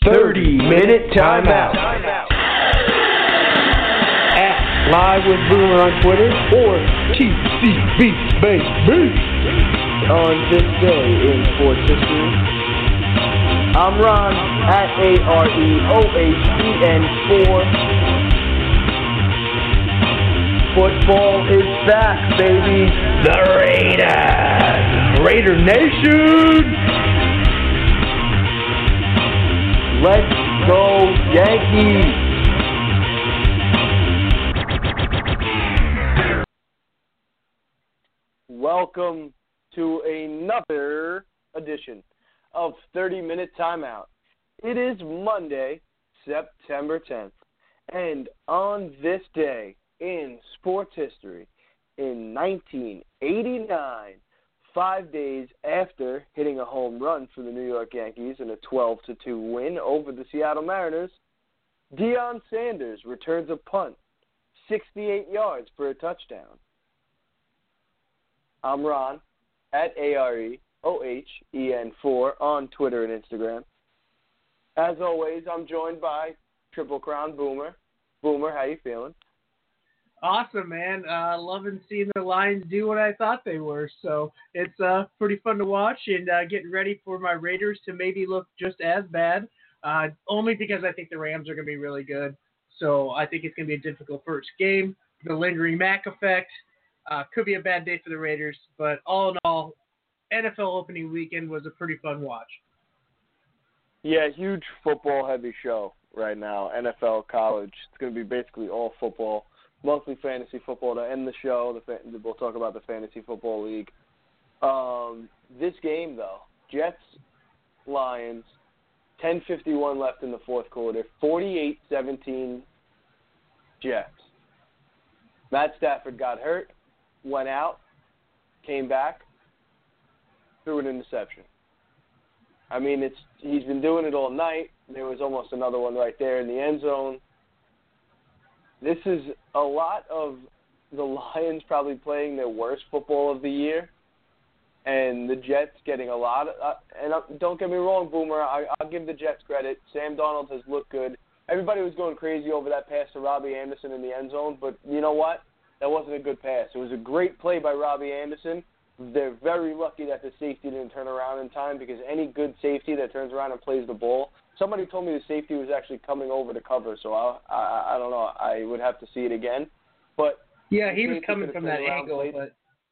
30-minute timeout. At Live with Boomer on Twitter or TCB baby. On this day in sports history, I'm Ron at AREOHEN4. Football is back, baby. The Raiders, Raider Nation. Let's go Yankees! Welcome to another edition of 30-Minute Timeout. It is Monday, September 10th, and on this day in sports history, in 1989, 5 days after hitting a home run for the New York Yankees in a 12-2 win over the Seattle Mariners, Deion Sanders returns a punt, 68 yards for a touchdown. I'm Ron, at AREOHEN4 on Twitter and Instagram. As always, I'm joined by Triple Crown Boomer. Boomer, how you feeling? Awesome, man. Loving seeing the Lions do what I thought they were. So it's pretty fun to watch, and getting ready for my Raiders to maybe look just as bad, only because I think the Rams are going to be really good. So I think it's going to be a difficult first game. The lingering Mac effect could be a bad day for the Raiders, but all in all, NFL opening weekend was a pretty fun watch. Yeah, huge football-heavy show right now, NFL, college. It's going to be basically all football. Mostly fantasy football to end the show. We'll talk about the Fantasy Football League. This game, though, Jets-Lions, 10:51 left in the fourth quarter, 48-17 Jets. Matt Stafford got hurt, went out, came back, threw an interception. I mean, he's been doing it all night. There was almost another one right there in the end zone. This is a lot of the Lions probably playing their worst football of the year, and the Jets getting a lot of and don't get me wrong, Boomer, I'll give the Jets credit. Sam Darnold has looked good. Everybody was going crazy over that pass to Robbie Anderson in the end zone, but you know what? That wasn't a good pass. It was a great play by Robbie Anderson. They're very lucky that the safety didn't turn around in time, because any good safety that turns around and plays the ball, somebody told me the safety was actually coming over to cover, so I don't know. I would have to see it again. But yeah, he was coming from that angle. But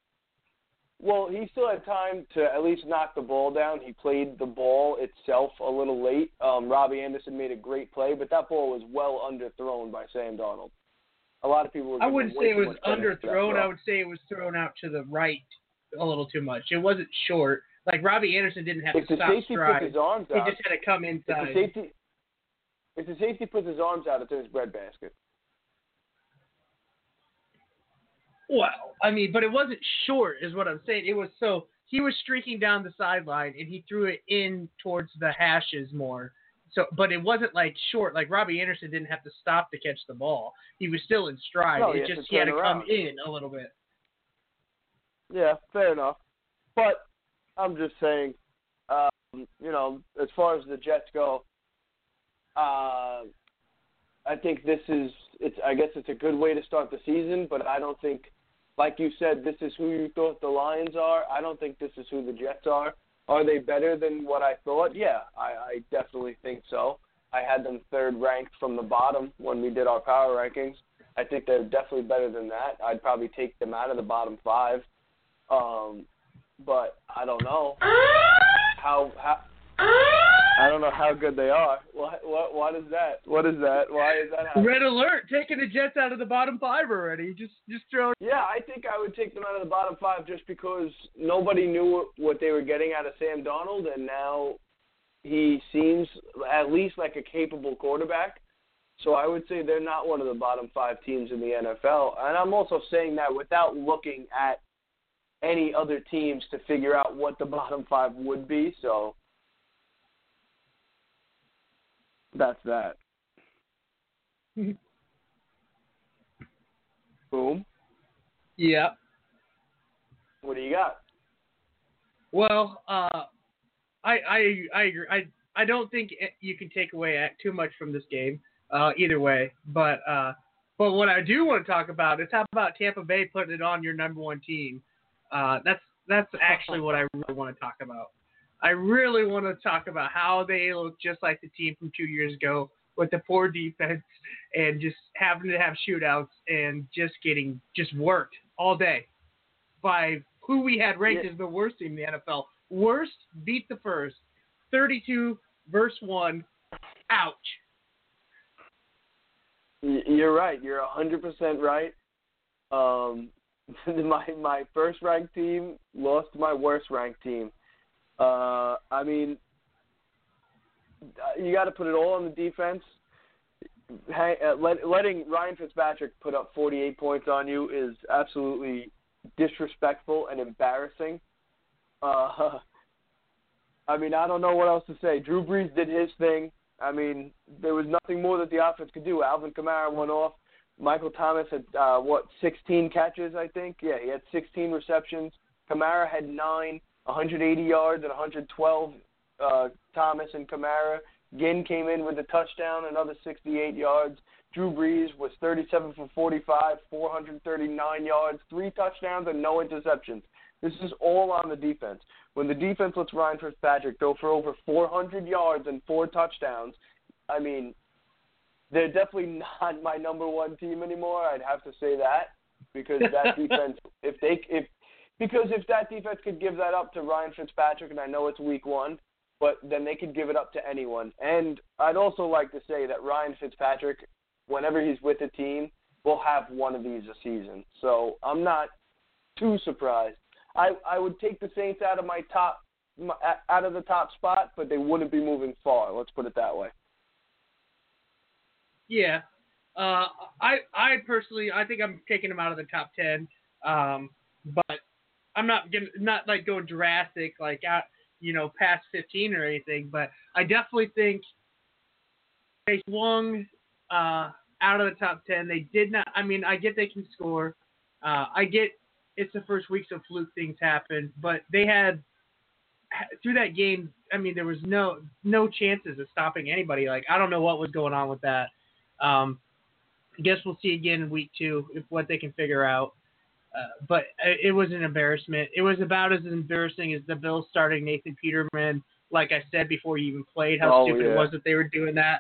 well, he still had time to at least knock the ball down. He played the ball itself a little late. Robbie Anderson made a great play, but that ball was well underthrown by Sam Darnold. A lot of people were. I wouldn't say it was underthrown. I would say it was thrown out to the right a little too much. It wasn't short. Like, Robbie Anderson didn't have to stop stride. He just had to come inside. If the safety puts his arms out, it's in his breadbasket. Well, I mean, but it wasn't short is what I'm saying. It was he was streaking down the sideline, and he threw it in towards the hashes more. So, but it wasn't, like, short. Like, Robbie Anderson didn't have to stop to catch the ball. He was still in stride. No, he had to come in a little bit. Yeah, fair enough. But I'm just saying, as far as the Jets go, I think I guess it's a good way to start the season, but I don't think, like you said, this is who you thought the Lions are. I don't think this is who the Jets are. Are they better than what I thought? Yeah, I definitely think so. I had them third ranked from the bottom when we did our power rankings. I think they're definitely better than that. I'd probably take them out of the bottom five. But I don't know how I don't know how good they are. What is that? What is that? Why is that happening? Red alert! Taking the Jets out of the bottom five already. Just throw. Yeah, I think I would take them out of the bottom five just because nobody knew what they were getting out of Sam Darnold, and now he seems at least like a capable quarterback. So I would say they're not one of the bottom five teams in the NFL. And I'm also saying that without looking at any other teams to figure out what the bottom five would be. So that's that. Boom. Yeah. What do you got? Well, I agree. I don't think you can take away too much from this game either way. But what I do want to talk about is how about Tampa Bay putting it on your number one team. That's actually what I really want to talk about. I really want to talk about how they look just like the team from 2 years ago with the poor defense and just having to have shootouts and just getting worked all day by who we had ranked as the worst team in the NFL. Worst beat the first. 32 versus 1. Ouch. You're right. You're 100% right. My first ranked team lost to my worst ranked team. I mean, you got to put it all on the defense. Letting Ryan Fitzpatrick put up 48 points on you is absolutely disrespectful and embarrassing. I mean, I don't know what else to say. Drew Brees did his thing. I mean, there was nothing more that the offense could do. Alvin Kamara went off. Michael Thomas had, 16 catches, I think? Yeah, he had 16 receptions. Kamara had 9, 180 yards and 112, Thomas and Kamara. Ginn came in with a touchdown, another 68 yards. Drew Brees was 37 for 45, 439 yards, 3 touchdowns, and no interceptions. This is all on the defense. When the defense lets Ryan Fitzpatrick go for over 400 yards and 4 touchdowns, I mean, they're definitely not my number one team anymore. I'd have to say that because that defense, if that defense could give that up to Ryan Fitzpatrick, and I know it's week 1, but then they could give it up to anyone. And I'd also like to say that Ryan Fitzpatrick, whenever he's with a team, will have one of these a season. So I'm not too surprised. I would take the Saints out of the top spot, but they wouldn't be moving far. Let's put it that way. Yeah. I personally, I think I'm taking them out of the top 10. But I'm not like going drastic, like out, past 15 or anything. But I definitely think they swung out of the top 10. They did not. I mean, I get they can score. I get it's the first week, so fluke things happen. But they had through that game. I mean, there was no chances of stopping anybody. Like, I don't know what was going on with that. I guess we'll see again in week 2 what they can figure out. But it was an embarrassment. It was about as embarrassing as the Bills starting Nathan Peterman. Like I said before he even played, how stupid it was that they were doing that.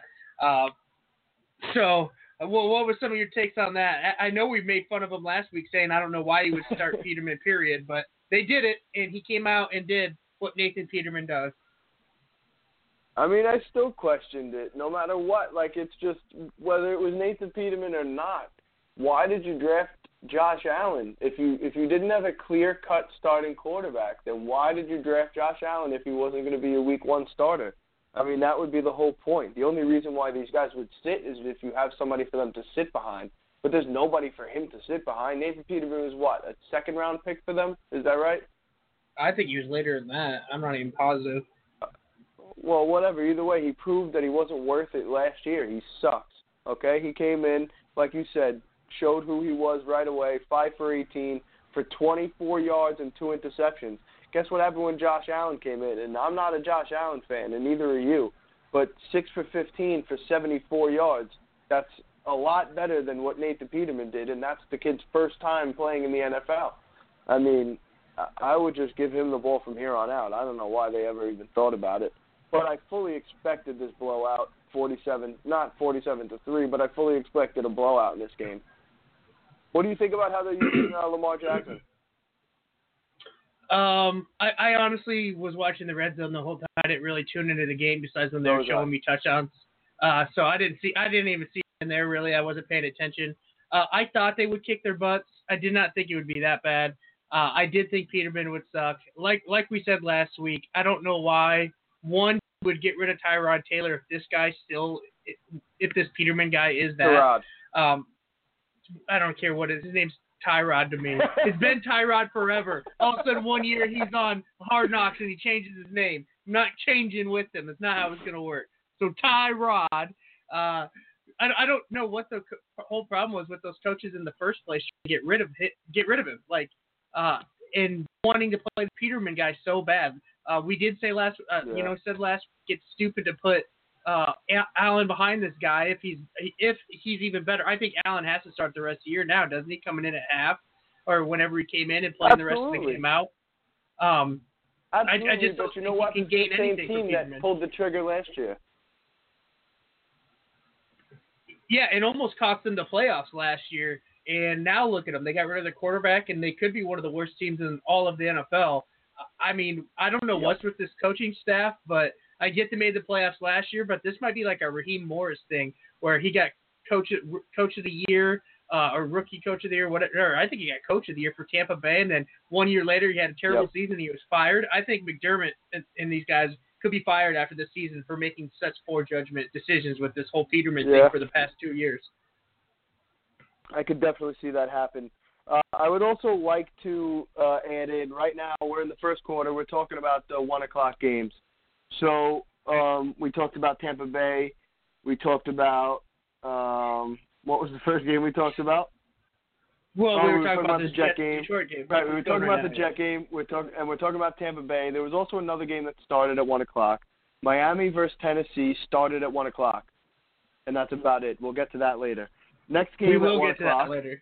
So, what were some of your takes on that? I know we made fun of him last week saying I don't know why he would start Peterman, period. But they did it, and he came out and did what Nathan Peterman does. I mean, I still questioned it, no matter what. Like, it's just whether it was Nathan Peterman or not. Why did you draft Josh Allen? If you didn't have a clear-cut starting quarterback, then why did you draft Josh Allen if he wasn't going to be a Week 1 starter? I mean, that would be the whole point. The only reason why these guys would sit is if you have somebody for them to sit behind. But there's nobody for him to sit behind. Nathan Peterman was what, a second-round pick for them? Is that right? I think he was later than that. I'm not even positive. Well, whatever. Either way, he proved that he wasn't worth it last year. He sucks, okay? He came in, like you said, showed who he was right away, 5 for 18 for 24 yards and 2 interceptions. Guess what happened when Josh Allen came in? And I'm not a Josh Allen fan, and neither are you. But 6 for 15 for 74 yards. That's a lot better than what Nathan Peterman did, and that's the kid's first time playing in the NFL. I mean, I would just give him the ball from here on out. I don't know why they ever even thought about it. But I fully expected this blowout, not 47-3, but I fully expected a blowout in this game. What do you think about how they're using Lamar Jackson? I honestly was watching the red zone the whole time. I didn't really tune into the game besides when they were showing me touchdowns. So I didn't even see in there really. I wasn't paying attention. I thought they would kick their butts. I did not think it would be that bad. I did think Peterman would suck. Like we said last week, I don't know why. One would get rid of Tyrod Taylor if this Peterman guy is that. Tyrod. I don't care what it is. His name's Tyrod to me. It's been Tyrod forever. All of a sudden, 1 year he's on Hard Knocks and he changes his name. I'm not changing with him. That's not how it's going to work. So Tyrod, I don't know what the whole problem was with those coaches in the first place. Get rid of him, like, and wanting to play the Peterman guy so bad. We did say last Yeah. said last week it's stupid to put Allen behind this guy if he's even better. I think Allen has to start the rest of the year now, doesn't he? Coming in at half or whenever he came in and playing the rest of the Absolutely. game out. Absolutely, I just but don't you think know what? he This can is gain the same anything from team that Peterman. pulled the trigger last year. Yeah, it almost cost them the playoffs last year. And now look at them. They got rid of their quarterback, and they could be one of the worst teams in all of the NFL. I mean, I don't know Yep. what's with this coaching staff, but I get they made the playoffs last year, but this might be like a Raheem Morris thing where he got coach of the year or rookie coach of the year, whatever. I think he got coach of the year for Tampa Bay, and then 1 year later he had a terrible season. He was fired. I think McDermott and these guys could be fired after this season for making such poor judgment decisions with this whole Peterman thing for the past 2 years. I could definitely see that happen. I would also like to add in, right now we're in the first quarter, we're talking about the 1 o'clock games. So we talked about Tampa Bay. We talked about, what was the first game we talked about? Well, we were talking about the Jet game. Detroit game. Right, we were talking about the Jet game. We're talking about Tampa Bay. There was also another game that started at 1 o'clock. Miami versus Tennessee started at 1 o'clock. And that's about it. We'll get to that later. Next game we will at 1 get to o'clock. that later.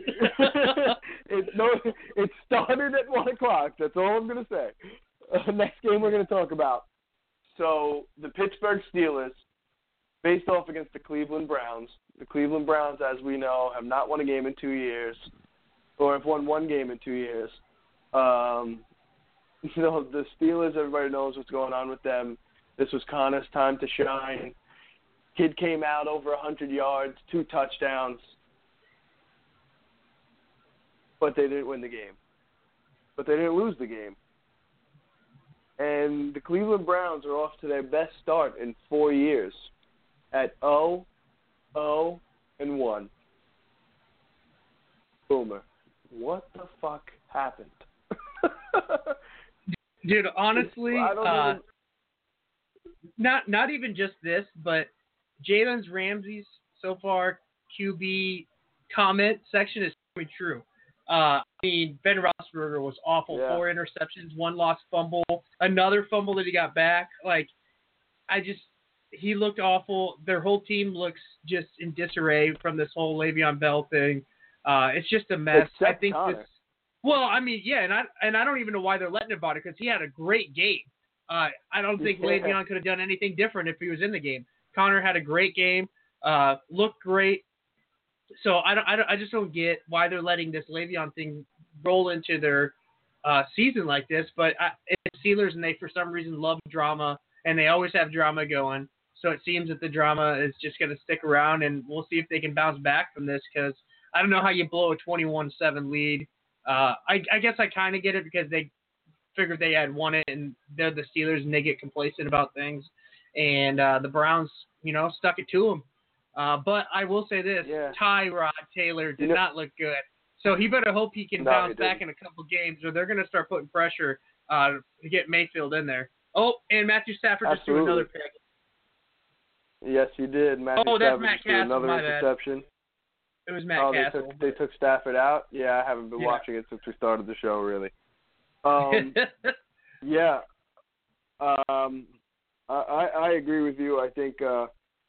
It started at 1 o'clock. That's all I'm going to say. Next game we're going to talk about. So the Pittsburgh Steelers faced off against the Cleveland Browns. The Cleveland Browns, as we know, have not won a game in 2 years, or have won one game in 2 years. The Steelers, everybody knows what's going on with them. This was Connor's time to shine. Kid came out over 100 yards, 2 touchdowns, but they didn't win the game. But they didn't lose the game. And the Cleveland Browns are off to their best start in 4 years at 0-1. Boomer, what the fuck happened? Dude, honestly, I don't not even just this, but Jalen Ramsey's so far QB comment section is pretty true. I mean, Ben Roethlisberger was awful. Yeah. 4 interceptions, 1 lost fumble, another fumble that he got back. Like, he looked awful. Their whole team looks just in disarray from this whole Le'Veon Bell thing. It's just a mess. Except I think Connor. this. Well, I mean, yeah, and I don't even know why they're letting about it because he had a great game. I don't think Le'Veon could have done anything different if he was in the game. Connor had a great game, looked great. So I just don't get why they're letting this Le'Veon thing roll into their season like this. But it's Steelers, and they for some reason love drama, and they always have drama going. So it seems that the drama is just going to stick around, and we'll see if they can bounce back from this because I don't know how you blow a 21-7 lead. I guess I kind of get it because they figured they had won it, and they're the Steelers, and they get complacent about things. And the Browns, stuck it to them. But I will say this, Tyrod Taylor did not look good. So he better hope he can bounce back in a couple games, or they're going to start putting pressure to get Mayfield in there. Oh, and Matthew Stafford just threw another pick. Yes, he did. Matthew that's Stafford Matt just threw Castle, another interception. It was Matt Castle. They took Stafford out? Yeah, I haven't been watching it since we started the show, really. Yeah. I agree with you. I think the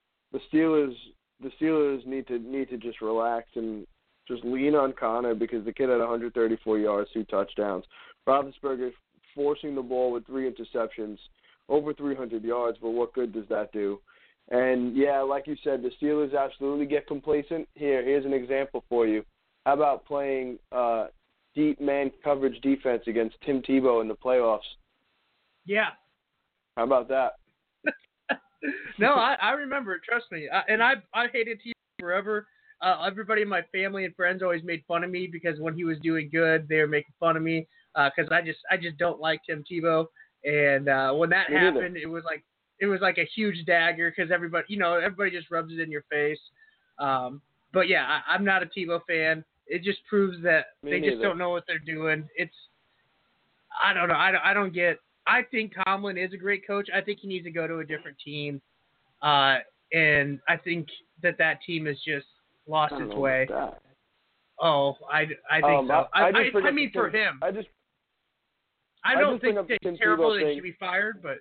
Steelers need to just relax and just lean on Connor because the kid had 134 yards, 2 touchdowns. Roethlisberger forcing the ball with 3 interceptions, over 300 yards, but what good does that do? And, yeah, like you said, the Steelers absolutely get complacent. Here's an example for you. How about playing deep man coverage defense against Tim Tebow in the playoffs? Yeah. How about that? No, I remember it. Trust me. I hated Tebow forever. Everybody in my family and friends always made fun of me because when he was doing good, they were making fun of me because I just don't like Tim Tebow. And when that happened, it was like a huge dagger because everybody just rubs it in your face. But yeah, I'm not a Tebow fan. It just proves that they just don't know what they're doing. I don't know. I don't get. I think Tomlin is a great coach. I think he needs to go to a different team. And I think that team has just lost its way. Oh, I think so. I mean, for him. I don't just bring think up the they're Tim terrible. Tebow They thing. should be fired, but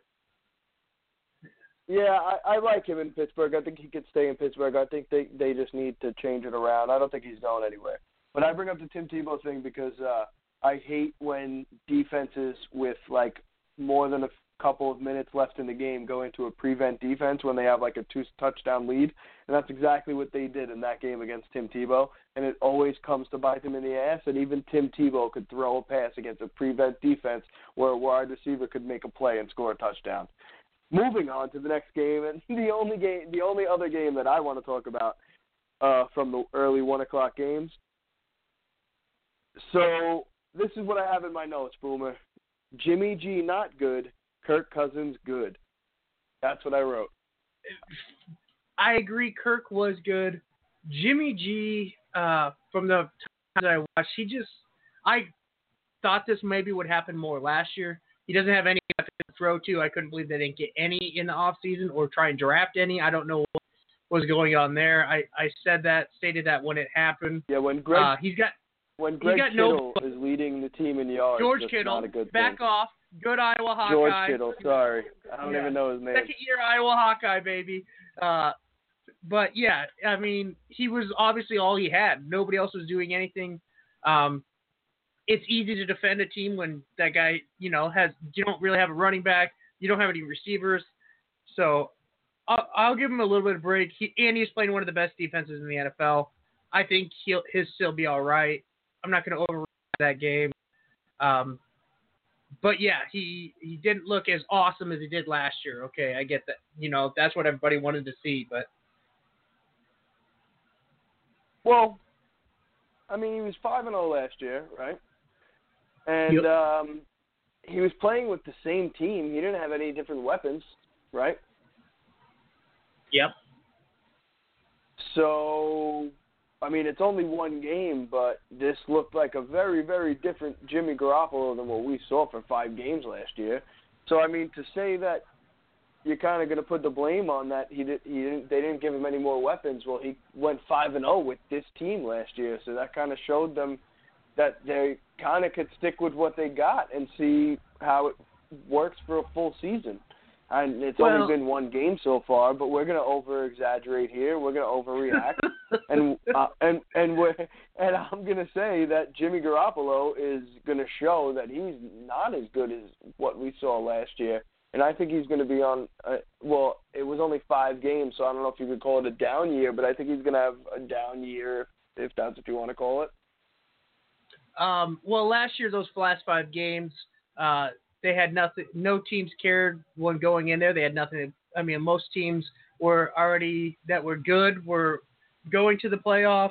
Yeah, I like him in Pittsburgh. I think he could stay in Pittsburgh. I think they just need to change it around. I don't think he's going anywhere. But I bring up the Tim Tebow thing because I hate when defenses with like more than a couple of minutes left in the game go into a prevent defense when they have like a 2-touchdown lead. And that's exactly what they did in that game against Tim Tebow. And it always comes to bite them in the ass. And even Tim Tebow could throw a pass against a prevent defense where a wide receiver could make a play and score a touchdown. Moving on to the next game, and the only other game that I want to talk about from the early 1 o'clock games. So this is what I have in my notes, Boomer. Jimmy G not good, Kirk Cousins good. That's what I wrote. I agree. Kirk was good. Jimmy G, from the times I watched, I thought this maybe would happen more last year. He doesn't have any to throw to. I couldn't believe they didn't get any in the offseason or try and draft any. I don't know what was going on there. I stated that when it happened. Yeah, when Greg Kittle is leading the team in yards, George that's Kittle, not a good back thing. off. Good Iowa Hawkeye. George Kittle, sorry. I don't even know his name. Second year Iowa Hawkeye, baby. But, yeah, I mean, he was obviously all he had. Nobody else was doing anything. It's easy to defend a team when that guy, you don't really have a running back. You don't have any receivers. So I'll give him a little bit of break. He's playing one of the best defenses in the NFL. I think he'll still be all right. I'm not going to overrate that game. But, yeah, he didn't look as awesome as he did last year. Okay, I get that. That's what everybody wanted to see. But well, I mean, he was 5-0 last year, right? And yep. He was playing with the same team. He didn't have any different weapons, right? Yep. So, I mean, it's only one game, but this looked like a very, very different Jimmy Garoppolo than what we saw for 5 games last year. So, I mean, to say that you're kind of going to put the blame on that they didn't give him any more weapons. Well, he went 5-0 with this team last year, so that kind of showed them that they kind of could stick with what they got and see how it works for a full season. And it's only been one game so far, but we're going to over-exaggerate here. We're going to overreact, and I'm going to say that Jimmy Garoppolo is going to show that he's not as good as what we saw last year. And I think he's going to be on. It was only 5 games, so I don't know if you could call it a down year, but I think he's going to have a down year, if that's what you want to call it. Well, last year, those last 5 games, they had nothing. No teams cared when going in there. They had nothing. I mean, most teams were already that were good were going to the playoffs,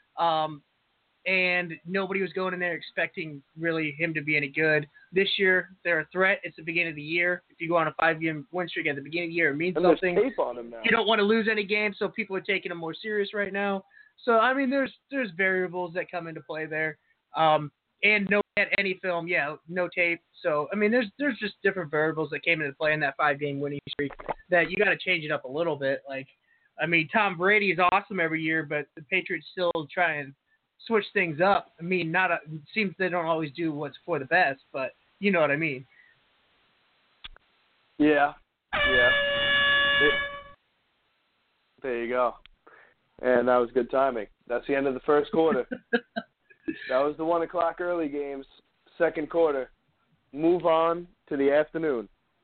and nobody was going in there expecting really him to be any good. This year, they're a threat. It's the beginning of the year. If you go on a 5-game win streak at the beginning of the year, it means something. There's tape on him now. You don't want to lose any games, so people are taking them more serious right now. So, I mean, there's variables that come into play there. And no any film, no tape. So, I mean, there's just different variables that came into play in that 5-game winning streak that you got to change it up a little bit. Like, I mean, Tom Brady is awesome every year, but the Patriots still try and switch things up. I mean, it seems they don't always do what's for the best, but you know what I mean. Yeah. There you go. And that was good timing. That's the end of the first quarter. That was the 1 o'clock early games. Second quarter. Move on to the afternoon.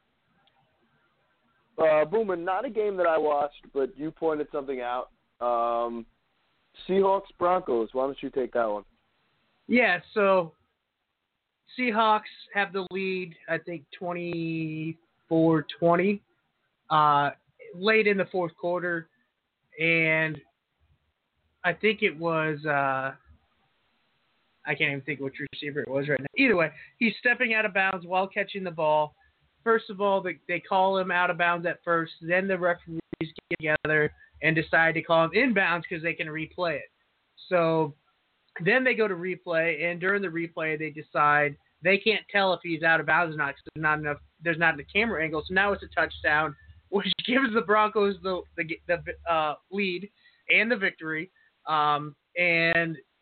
Boomer, not a game that I watched, but you pointed something out. Seahawks, Broncos. Why don't you take that one? Yeah, so Seahawks have the lead, I think, 24-20, late in the fourth quarter. And I think it was I can't even think which receiver it was right now. Either way, he's stepping out of bounds while catching the ball. First of all, they call him out of bounds at first. Then the referees get together and decide to call him inbounds because they can replay it. So then they go to replay, and during the replay, they decide they can't tell if he's out of bounds or not because there's not a camera angle. So now it's a touchdown, which gives the Broncos the lead and the victory. And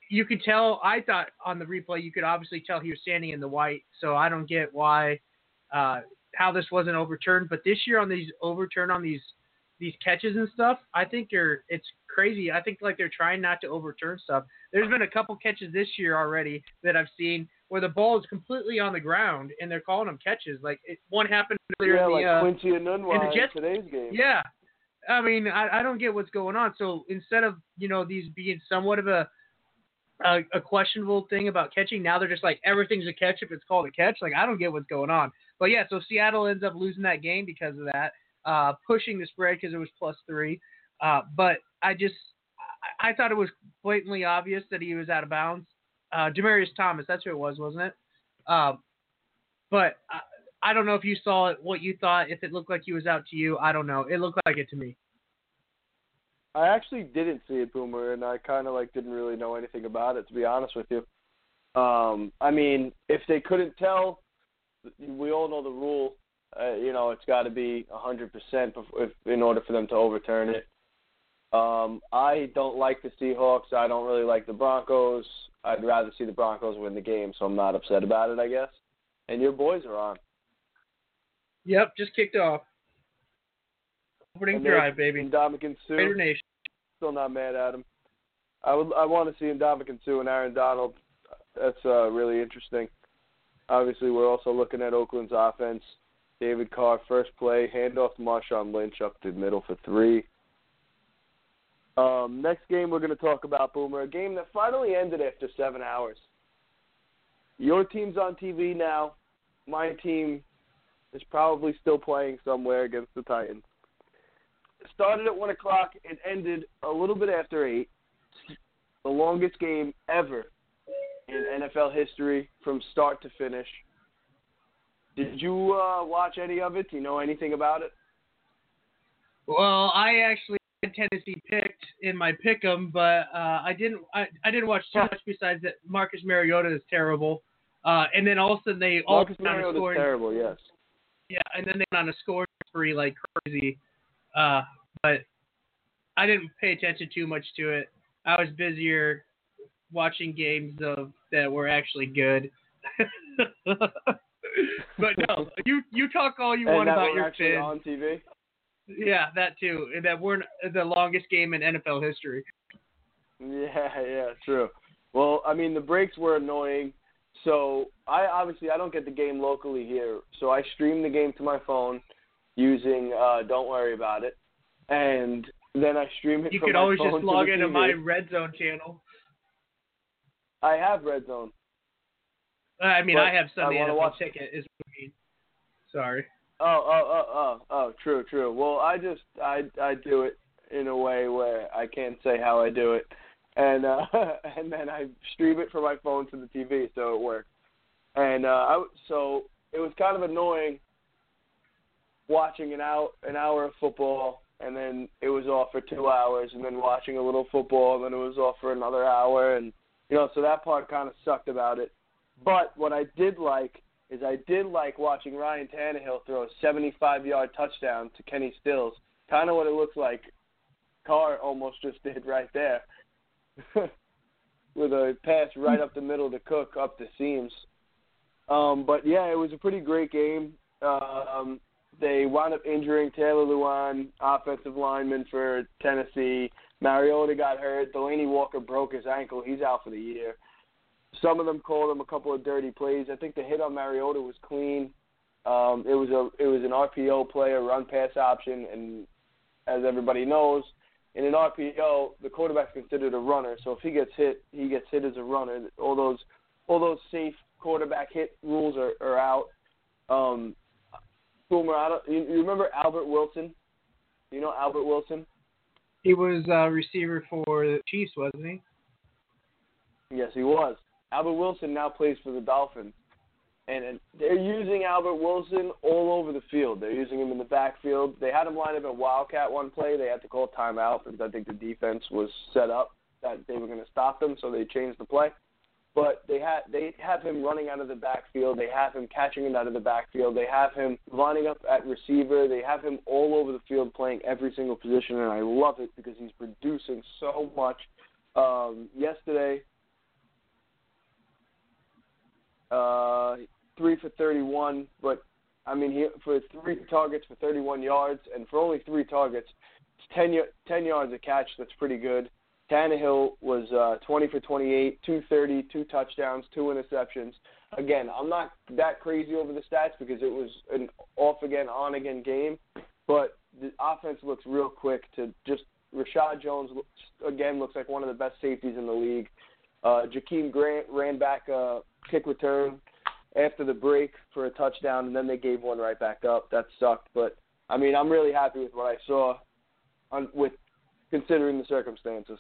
you could tell. I thought on the replay you could obviously tell he was standing in the white. So I don't get why how this wasn't overturned. But this year on these catches and stuff, I think it's crazy. I think like they're trying not to overturn stuff. There's been a couple catches this year already that I've seen where the ball is completely on the ground and they're calling them catches. Like one happened earlier in the like Quincy Enunwa in today's game. Yeah, I mean I don't get what's going on. So instead of these being somewhat of a questionable thing about catching, now they're just like everything's a catch if it's called a catch. Like I don't get what's going on. But yeah, so Seattle ends up losing that game because of that. Pushing the spread because it was +3. But I thought it was blatantly obvious that he was out of bounds. Demaryius Thomas, that's who it was, wasn't it? But I don't know if you saw it, what you thought, if it looked like he was out to you. I don't know. It looked like it to me. I actually didn't see it, Boomer, and I kind of didn't really know anything about it, to be honest with you. I mean, if they couldn't tell, we all know the rule. It's got to be 100% in order for them to overturn it. I don't like the Seahawks. I don't really like the Broncos. I'd rather see the Broncos win the game, so I'm not upset about it, I guess. And your boys are on. Yep, just kicked off. Opening drive, baby. Ndamukong Suh. Raider Nation. Still not mad at him. I want to see Ndamukong Suh and Aaron Donald. That's really interesting. Obviously, we're also looking at Oakland's offense. David Carr, first play, handoff to Marshawn Lynch up the middle for 3. Next game we're going to talk about, Boomer, a game that finally ended after 7 hours. Your team's on TV now. My team is probably still playing somewhere against the Titans. It started at 1 o'clock. It ended a little bit after 8. The longest game ever in NFL history from start to finish. Did you watch any of it? Do you know anything about it? Well, I actually had Tennessee picked in my pick'em, but I didn't watch too much besides that Marcus Mariota is terrible. And then all of a sudden they all Marcus Mariota is terrible, yes. Yeah, and then they went on a scoring spree like crazy. But I didn't pay attention too much to it. I was busier watching games that were actually good. But no, you talk all you want about your Fins. On TV? Yeah, that too. That weren't the longest game in NFL history. Yeah, true. Well, I mean, the breaks were annoying. So I don't get the game locally here. So I stream the game to my phone using Don't Worry About It. And then I stream it you from could my always phone just log to into TV. my Red Zone channel. I have Red Zone. I mean, I have Sunday NFL watch Ticket is what I mean. Sorry. Oh, true. Well, I do it in a way where I can't say how I do it. And and then I stream it from my phone to the TV, so it works. And so it was kind of annoying watching an hour of football, and then it was off for 2 hours, and then watching a little football, and then it was off for another hour, and so that part kind of sucked about it. But what I did like is watching Ryan Tannehill throw a 75-yard touchdown to Kenny Stills, kind of what it looks like Carr almost just did right there, with a pass right up the middle to Cook up the seams. But, yeah, it was a pretty great game. They wound up injuring Taylor Lewan, offensive lineman for Tennessee. Mariota got hurt. Delaney Walker broke his ankle. He's out for the year. Some of them called him a couple of dirty plays. I think the hit on Mariota was clean. It was an RPO play, a run-pass option, and as everybody knows, in an RPO, the quarterback's considered a runner. So if he gets hit as a runner. All those safe quarterback hit rules are out. Boomer, you remember Albert Wilson? Do you know Albert Wilson? He was a receiver for the Chiefs, wasn't he? Yes, he was. Albert Wilson now plays for the Dolphins. And they're using Albert Wilson all over the field. They're using him in the backfield. They had him line up at Wildcat one play. They had to call timeout because I think the defense was set up that they were going to stop them, so they changed the play. But they have him running out of the backfield. They have him catching it out of the backfield. They have him lining up at receiver. They have him all over the field playing every single position, and I love it because he's producing so much. Yesterday, 3 for 31, but I mean, for 3 targets for 31 yards, and for only 3 targets, it's 10 yards a catch. That's pretty good. Tannehill was 20 for 28, 230, 2 touchdowns, 2 interceptions. Again, I'm not that crazy over the stats because it was an off-again, on-again game, but the offense looks real quick to just Rashad Jones, again, looks like one of the best safeties in the league. Jakeem Grant ran back a kick return after the break for a touchdown, and then they gave one right back up. That sucked. But, I mean, I'm really happy with what I saw with considering the circumstances.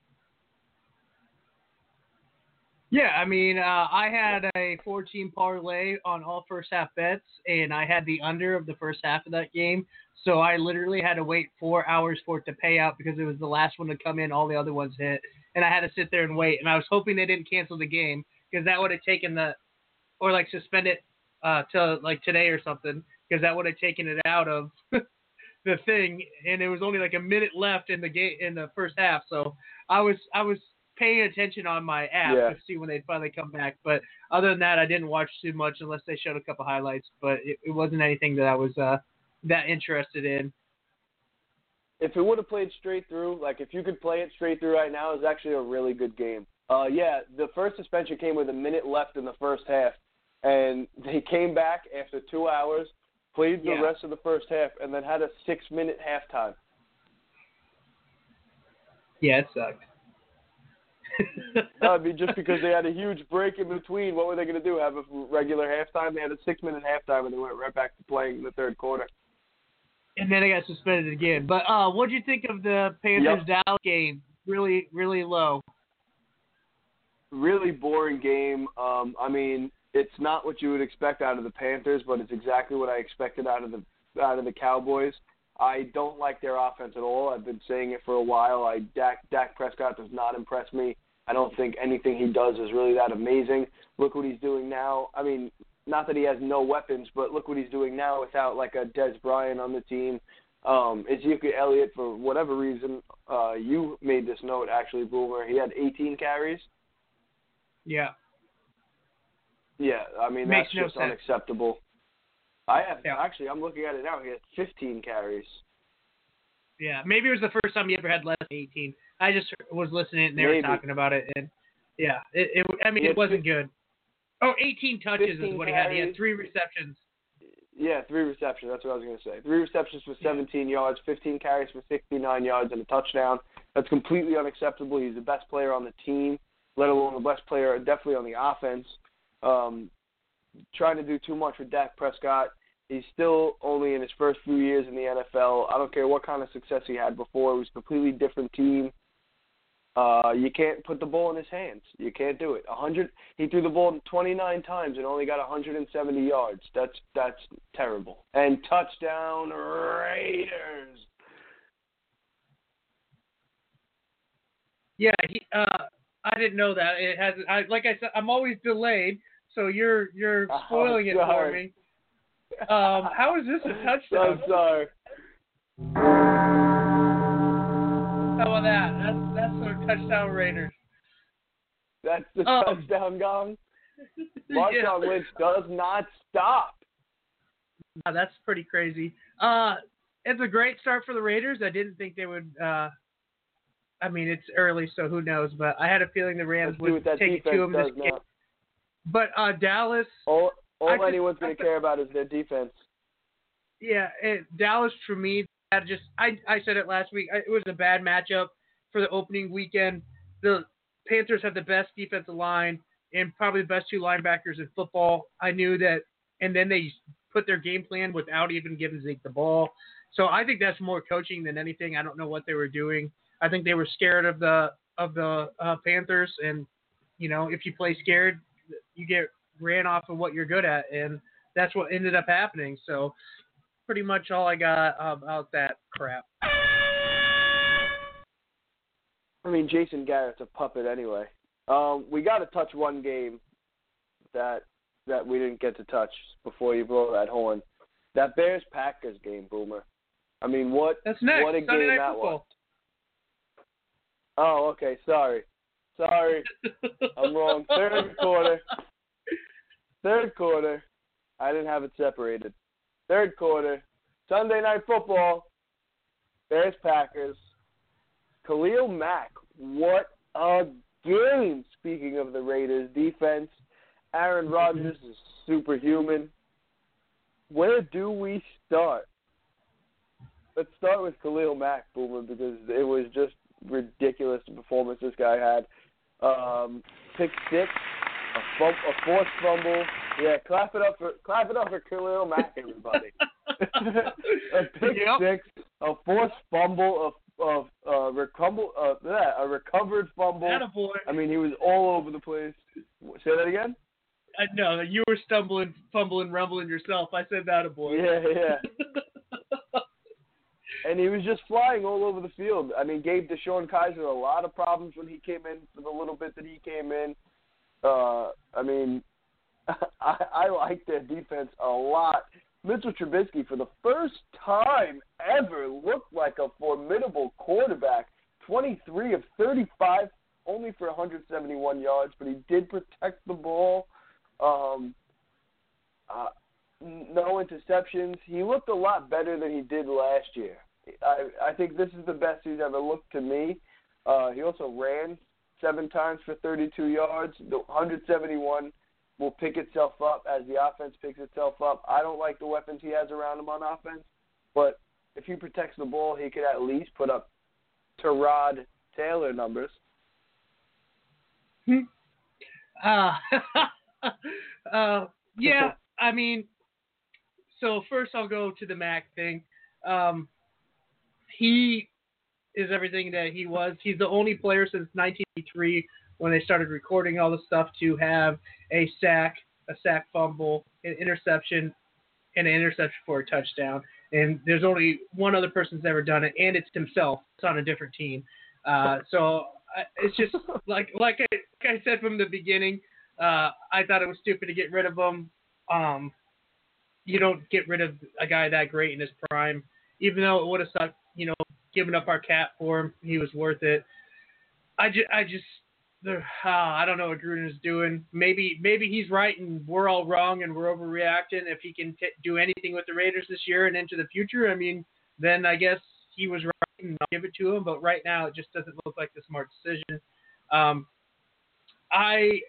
Yeah, I mean, I had a 4-team parlay on all first-half bets, and I had the under of the first half of that game. So I literally had to wait 4 hours for it to pay out because it was the last one to come in. All the other ones hit, and I had to sit there and wait. And I was hoping they didn't cancel the game because that would have taken or like suspend it to like today or something, because that would have taken it out of the thing. And it was only like a minute left in the game in the first half, so I was paying attention on my app to see when they'd finally come back. But other than that, I didn't watch too much unless they showed a couple highlights. But it wasn't anything that I was that interested in. If it would have played straight through, like if you could play it straight through right now, it's actually a really good game. The first suspension came with a minute left in the first half, and they came back after 2 hours, played the rest of the first half, and then had a 6-minute halftime. Yeah, it sucked. I mean, just because they had a huge break in between, what were they going to do? Have a regular halftime? They had a 6-minute halftime, and they went right back to playing in the third quarter. And then I got suspended again. But what did you think of the Panthers-Dallas game? Really, really low. Really boring game. I mean, it's not what you would expect out of the Panthers, but it's exactly what I expected out of the Cowboys. I don't like their offense at all. I've been saying it for a while. Dak Prescott does not impress me. I don't think anything he does is really that amazing. Look what he's doing now. I mean, not that he has no weapons, but look what he's doing now without like a Dez Bryant on the team. Ezekiel Elliott, for whatever reason, you made this note actually, Boomer. He had 18 carries. Yeah. Yeah, I mean, Makes that's no just sense. unacceptable. Actually, I'm looking at it now. He had 15 carries. Yeah, maybe it was the first time he ever had less than 18. I just was listening and they were talking about it, and it wasn't good. Oh, 18 touches is what he had. He had 3 receptions. Yeah, 3 receptions. That's what I was going to say. 3 receptions for 17 yards, 15 carries for 69 yards, and a touchdown. That's completely unacceptable. He's the best player on the team, let alone the best player definitely on the offense. Trying to do too much with Dak Prescott. He's still only in his first few years in the NFL. I don't care what kind of success he had before. It was a completely different team. You can't put the ball in his hands. You can't do it. He threw the ball 29 times and only got 170 yards. That's terrible. And touchdown Raiders. Yeah, I didn't know that. It has. Like I said, I'm always delayed, so you're spoiling it for me. How is this a touchdown? I'm sorry. How about that? That's a touchdown Raiders. That's the touchdown gong. Marshawn Lynch does not stop. That's pretty crazy. It's a great start for the Raiders. I didn't think they would. I mean, it's early, so who knows? But I had a feeling the Rams would take it to them this game. But Dallas. All anyone's going to care about is their defense. Yeah, Dallas for me. I said it last week. It was a bad matchup for the opening weekend. The Panthers have the best defensive line and probably the best 2 linebackers in football. I knew that, and then they put their game plan without even giving Zeke the ball. So I think that's more coaching than anything. I don't know what they were doing. I think they were scared of the Panthers, and if you play scared, you get ran off of what you're good at, and that's what ended up happening. So pretty much all I got about that crap. I mean, Jason Garrett's a puppet anyway. We got to touch one game that we didn't get to touch before you blow that horn. That Bears-Packers game, Boomer. I mean, what a game that was. Oh, okay, sorry. I'm wrong. Third quarter. Third quarter, I didn't have it separated. Third quarter, Sunday Night Football, Bears Packers. Khalil Mack, what a game! Speaking of the Raiders defense, Aaron Rodgers is superhuman. Where do we start? Let's start with Khalil Mack, Boomer, because it was just ridiculous the performance this guy had. Pick six, a forced fumble. Yeah, clap it up for Khalil Mack, everybody. A pick six, a forced fumble, a recovered fumble. Attaboy. I mean, he was all over the place. Say that again? No, you were stumbling, fumbling, rumbling yourself. I said that, boy. Yeah. And he was just flying all over the field. I mean, gave DeShone Kizer a lot of problems when he came in for the little bit that he came in. I mean, I like their defense a lot. Mitchell Trubisky, for the first time ever, looked like a formidable quarterback. 23 of 35, only for 171 yards, but he did protect the ball. No interceptions. He looked a lot better than he did last year. I think this is the best he's ever looked to me. He also ran 7 times for 32 yards. The 171 will pick itself up as the offense picks itself up. I don't like the weapons he has around him on offense, but if he protects the ball, he could at least put up Tyrod Taylor numbers. Yeah, I mean, so first I'll go to the Mac thing. He is everything that he was. He's the only player since 1983 when they started recording all the stuff to have a sack fumble, an interception, and an interception for a touchdown. And there's only one other person that's ever done it, and it's himself. It's on a different team. So it's just like I said from the beginning, I thought it was stupid to get rid of him. You don't get rid of a guy that great in his prime, even though it would have sucked, giving up our cat for him. He was worth it. I don't know what Gruden is doing. Maybe he's right and we're all wrong and we're overreacting. If he can do anything with the Raiders this year and into the future, I mean, then I guess he was right and I'll give it to him. But right now, it just doesn't look like the smart decision. I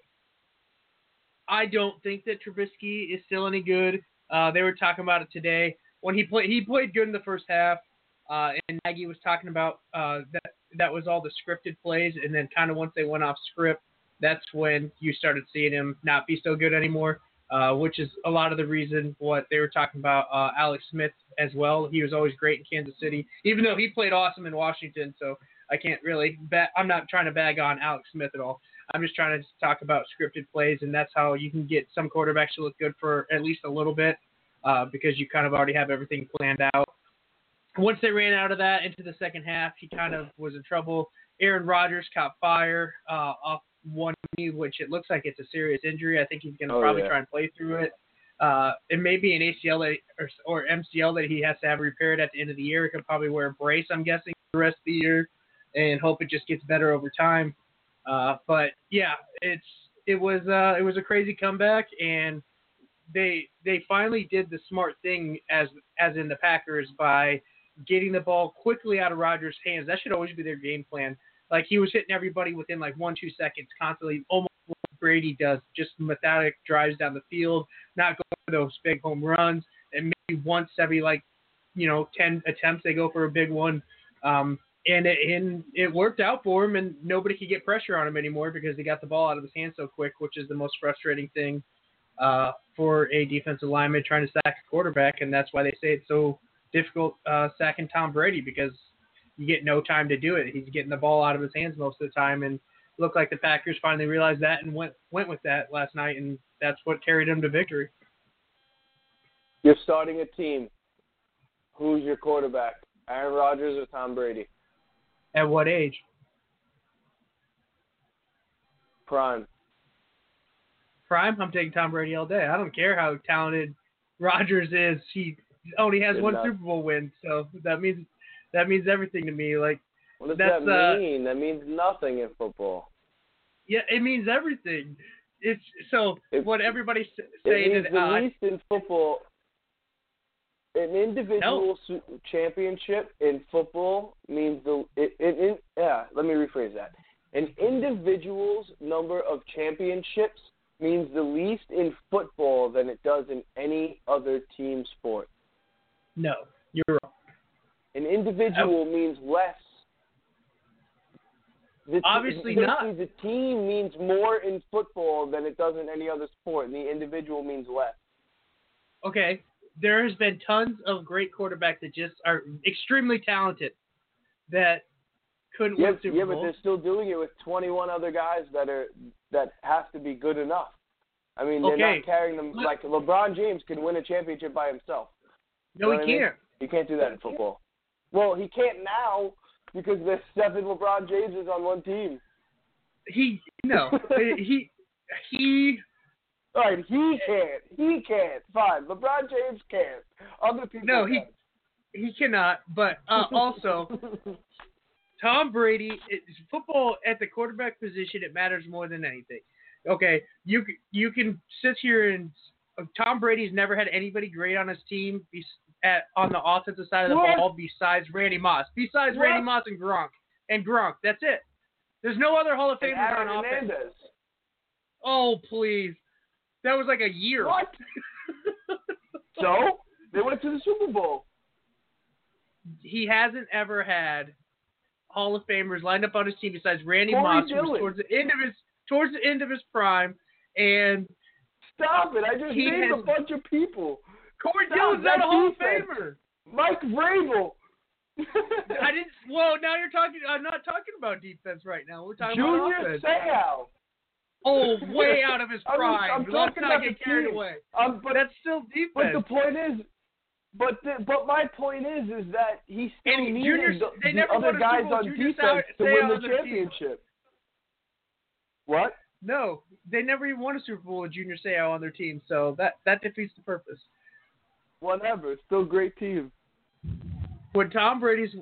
don't think that Trubisky is still any good. They were talking about it today. When he played good in the first half, and Nagy was talking about that was all the scripted plays, and then kind of once they went off script, that's when you started seeing him not be so good anymore, which is a lot of the reason what they were talking about Alex Smith as well. He was always great in Kansas City, even though he played awesome in Washington, so I can't really I'm not trying to bag on Alex Smith at all. I'm just trying to talk about scripted plays, and that's how you can get some quarterbacks to look good for at least a little bit because you kind of already have everything planned out. Once they ran out of that into the second half, he kind of was in trouble. Aaron Rodgers caught fire off one knee, which it looks like it's a serious injury. I think he's going to probably try and play through it. It may be an ACL or MCL that he has to have repaired at the end of the year. He could probably wear a brace, I'm guessing, for the rest of the year and hope it just gets better over time. But yeah, it was a crazy comeback, and they finally did the smart thing as in the Packers by getting the ball quickly out of Rodgers' hands. That should always be their game plan. Like, he was hitting everybody within like 1-2 seconds constantly, almost what Brady does, just methodic drives down the field, not going for those big home runs, and maybe once every 10 attempts they go for a big one. And it worked out for him, and nobody could get pressure on him anymore because he got the ball out of his hands so quick, which is the most frustrating thing for a defensive lineman trying to sack a quarterback, and that's why they say it's so difficult sacking Tom Brady, because you get no time to do it. He's getting the ball out of his hands most of the time, and it looked like the Packers finally realized that and went with that last night, and that's what carried them to victory. You're starting a team. Who's your quarterback? Aaron Rodgers or Tom Brady? At what age? Prime. I'm taking Tom Brady all day. I don't care how talented Rodgers is. He only has one Super Bowl win, so that means everything to me. Like, what does that mean? That means nothing in football. Yeah, it means everything. it's so what everybody's saying. It means the least in football. An individual championship in football means let me rephrase that. An individual's number of championships means the least in football than it does in any other team sport. No, you're wrong. An individual means less. Obviously not. The team means more in football than it does in any other sport, and the individual means less. Okay, there has been tons of great quarterbacks that just are extremely talented that couldn't win Super Bowl. Yeah, but they're still doing it with 21 other guys that have to be good enough. I mean, they're not carrying them like LeBron James can win a championship by himself. No, he can't. He can't do that in football. Well, he can't now because there's 7 LeBron Jameses on one team. He All right, he can't. He can't. Fine. LeBron James can't. Other people can. He cannot. But also, Tom Brady, football at the quarterback position, it matters more than anything. Okay, you can sit here and Tom Brady's never had anybody great on his team on the offensive side of the ball besides Randy Moss. Randy Moss and Gronk. And Gronk. That's it. There's no other Hall of Famers on offense. Hernandez. Oh, please. That was like a year. What? So? They went to the Super Bowl. He hasn't ever had Hall of Famers lined up on his team besides Randy Moss, who was towards the end of his prime. And stop it! I just named a bunch of people. Corey Dillon's not a Hall of Famer. Mike Vrabel. I didn't. Well, now you're talking. I'm not talking about defense right now. We're talking Junior about offense. Seau. Oh, way out of his prime. I'm talking about get carried away. But that's still defense. But the point is, but my point is that he still needed the other guys on defense to win the championship. What? No, they never even won a Super Bowl with Junior Seau on their team, so that defeats the purpose. Whatever, it's still a great team. When Tom Brady's,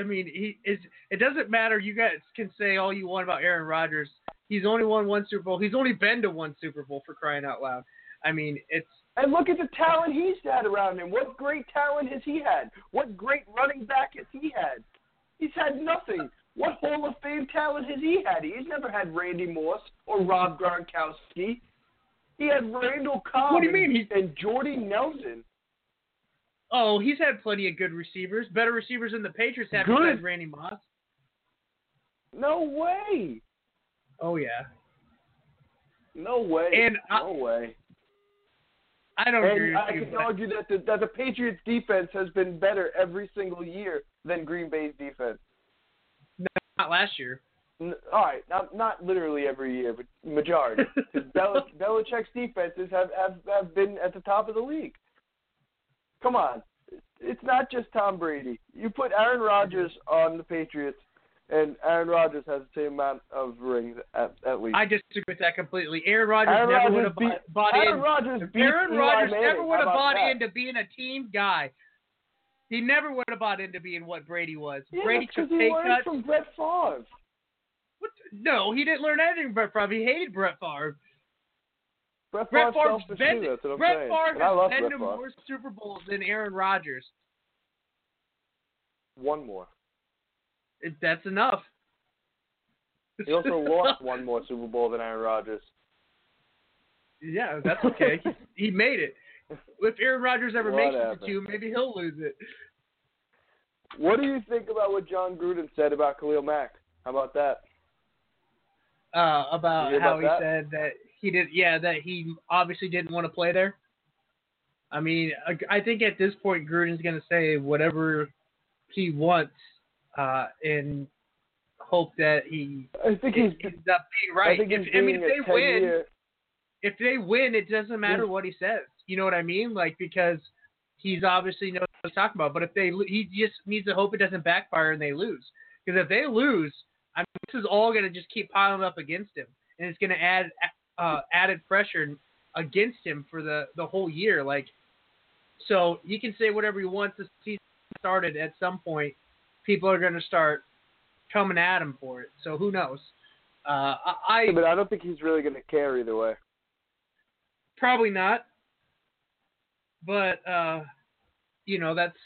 it doesn't matter. You guys can say all you want about Aaron Rodgers. He's only won one Super Bowl. He's only been to one Super Bowl, for crying out loud. I mean, it's... And look at the talent he's had around him. What great talent has he had? What great running back has he had? He's had nothing. What Hall of Fame talent has he had? He's never had Randy Moss or Rob Gronkowski. He had Randall Cobb and Jordy Nelson. Oh, he's had plenty of good receivers. Better receivers than the Patriots have besides Randy Moss. No way. Oh, yeah. No way. No way. I don't agree with you. I can argue that the Patriots' defense has been better every single year than Green Bay's defense. No, not last year. All right, not literally every year, but majority. Because Belichick's defenses have been at the top of the league. Come on. It's not just Tom Brady. You put Aaron Rodgers on the Patriots, and Aaron Rodgers has the same amount of rings at least. I disagree with that completely. Aaron Rodgers never would have bought in. Aaron Rodgers never would have bought into being a team guy. He never would have bought into being what Brady was. Yeah, Brady took pay he learned cuts from Brett Favre. What? No, he didn't learn anything from Brett Favre. He hated Brett Favre. Brett Favre's selfish too, that's what I'm saying. Brett Favre has been to more Super Bowls than Aaron Rodgers. One more. That's enough. He also lost one more Super Bowl than Aaron Rodgers. Yeah, that's okay. he made it. If Aaron Rodgers ever makes it to 2, maybe he'll lose it. What do you think about what John Gruden said about Khalil Mack? How about that? About how he said that he did. Yeah, that he obviously didn't want to play there. I mean, I think at this point Gruden's going to say whatever he wants, and hope that he ends up being right. If they win, it doesn't matter what he says. You know what I mean? Like, because he's obviously knows what he's talking about. But he just needs to hope it doesn't backfire and they lose. Because if they lose, this is all going to just keep piling up against him, and it's going to add added pressure against him for the whole year. Like, so he can say whatever he wants. The season started at some point. People are going to start coming at him for it. So who knows? But I don't think he's really going to care either way. Probably not. But, that's,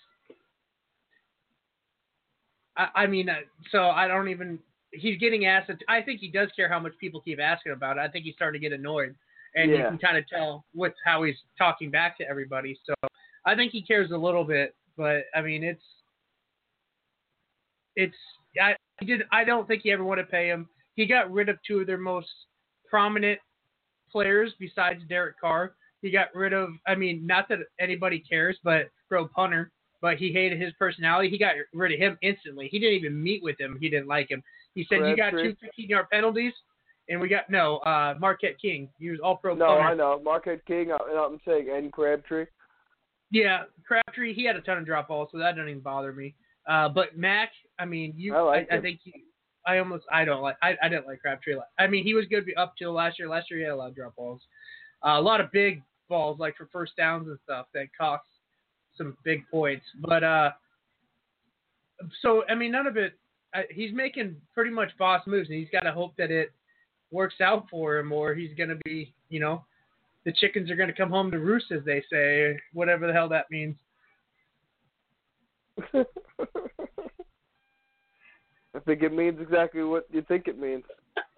I mean, so I don't even, he's getting asked, I think he does care how much people keep asking about it. I think he's starting to get annoyed. And you can kind of tell with how he's talking back to everybody. So I think he cares a little bit, but I mean, I don't think he ever wanted to pay him. He got rid of two of their most prominent players besides Derek Carr. He got rid of, I mean, not that anybody cares, but Bro Punter, but he hated his personality. He got rid of him instantly. He didn't even meet with him. He didn't like him. He said, you got two 15-yard penalties, and we got, Marquette King. He was all-pro punter. No, I know. Marquette King, I'm saying, and Crabtree. Yeah, Crabtree, he had a ton of drop balls, so that doesn't even bother me. But Mac, I mean, I think I didn't like Crabtree. I mean, he was good up till last year. Last year he had a lot of drop balls. A lot of big balls, like for first downs and stuff, that cost some big points. But, so, I mean, none of it, he's making pretty much boss moves, and he's got to hope that it works out for him, or he's going to be, the chickens are going to come home to roost, as they say, whatever the hell that means. I think it means exactly what you think it means.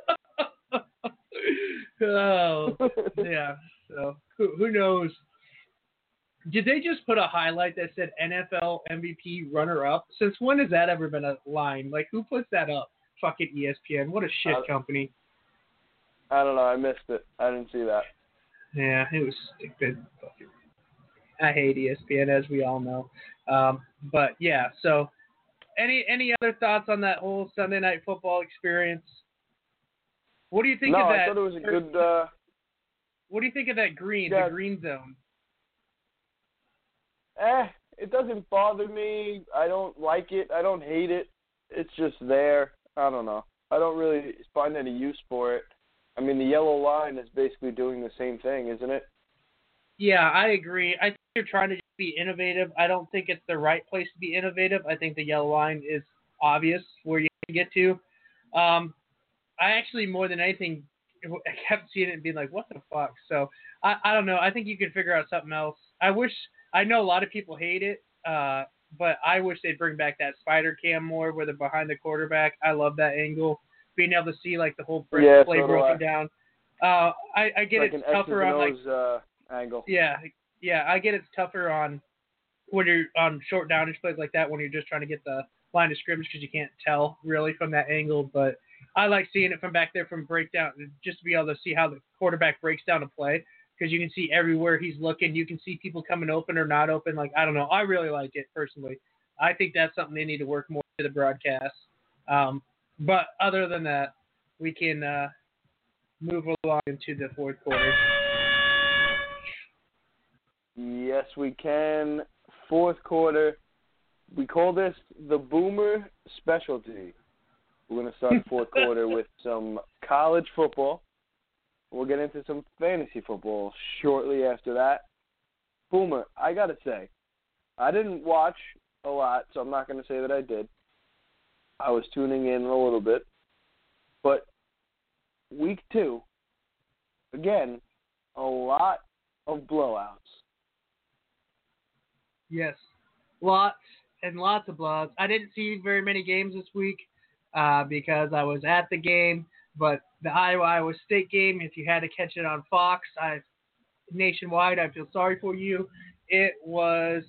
Oh, yeah. So who knows? Did they just put a highlight that said NFL MVP runner-up? Since when has that ever been a line? Like, who puts that up? Fucking ESPN. What a shit company. I don't know. I missed it. I didn't see that. Yeah, it was stupid. I hate ESPN, as we all know. But, yeah, so any other thoughts on that whole Sunday Night Football experience? What do you think of that? I thought it was a good... What do you think of that the green zone? It doesn't bother me. I don't like it. I don't hate it. It's just there. I don't know. I don't really find any use for it. I mean, the yellow line is basically doing the same thing, isn't it? Yeah, I agree. I think they're trying to be innovative. I don't think it's the right place to be innovative. I think the yellow line is obvious where you can get to. I actually, more than anything, I kept seeing it and being like, what the fuck? So, I don't know. I think you could figure out something else. I know a lot of people hate it, but I wish they'd bring back that spider cam more where they're behind the quarterback. I love that angle. Being able to see, like, the whole play broken down. I get like it's tougher on, like, angle. Yeah, I get it's tougher on when you're on short downage plays like that when you're just trying to get the line of scrimmage because you can't tell really from that angle, but I like seeing it from back there from breakdown, just to be able to see how the quarterback breaks down a play, because you can see everywhere he's looking. You can see people coming open or not open. Like, I don't know. I really like it personally. I think that's something they need to work more to the broadcast. But other than that, we can move along into the fourth quarter. Yes, we can. Fourth quarter. We call this the Boomer Specialty. We're going to start the fourth quarter with some college football. We'll get into some fantasy football shortly after that. Boomer, I got to say, I didn't watch a lot, so I'm not going to say that I did. I was tuning in a little bit. But week 2, again, a lot of blowouts. Yes, lots and lots of blowouts. I didn't see very many games this week because I was at the game. But the Iowa State game, if you had to catch it on Fox, nationwide, I feel sorry for you. It was